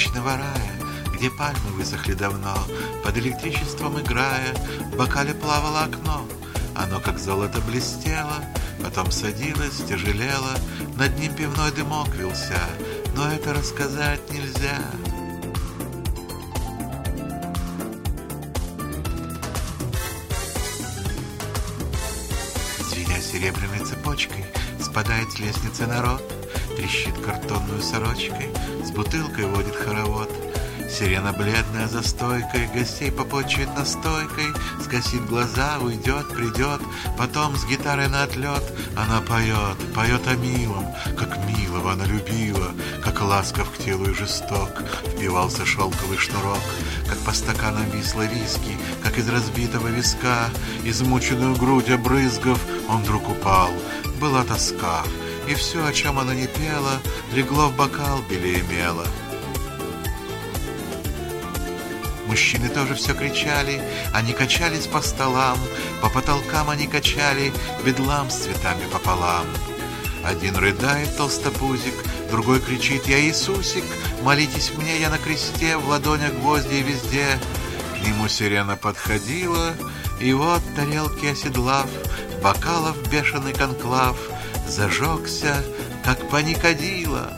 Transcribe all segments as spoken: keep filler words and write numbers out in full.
вечного рая, где пальмы высохли давно, под электричеством играя, в бокале плавало окно. Оно как золото блестело, потом садилось, тяжелело, над ним пивной дымок вился, но это рассказать нельзя. Звеня серебряной цепочкой, спадает с лестницы народ, трещит картонную сорочкой, с бутылкой водит хоровод. Сирена бледная за стойкой, гостей попотчует настойкой, скосит глаза, уйдет, придет, потом с гитарой на отлет. Она поет, поет о милом, как милого она любила, как ласков к телу и жесток впивался шелковый шнурок, как по стаканам висло виски, как из разбитого виска, измученную грудь обрызгав, он вдруг упал. Была тоска, и все, о чем она не пела, легло в бокал белее мела. Мужчины тоже все кричали, они качались по столам, по потолкам они качали, бедлам с цветами пополам. Один рыдает толстопузик, другой кричит: «Я Иисусик, молитесь мне, я на кресте, в ладонях гвозди и везде». К нему сирена подходила, и вот, тарелки оседлав, бокалов бешеный конклав зажегся, как паникадило.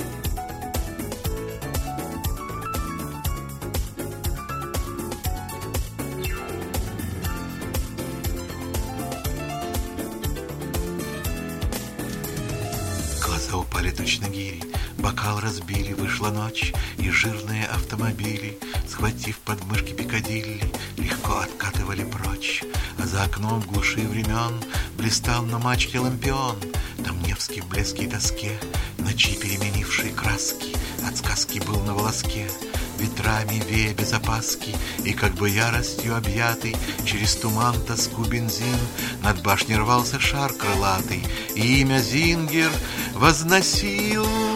Глаза упали точно гири, бокал разбили, вышла ночь, и жирные автомобили, схватив подмышки Пикадилли, легко откатывали прочь. А за окном в глуши времен блистал на мачте лампион. Там Невский в блеске и тоске, ночи переменившие краски, от сказки был на волоске. Ветрами вея без опаски, и как бы яростью объятый, через туман, тоску, бензин, над башней рвался шар крылатый, и имя Зингер возносил.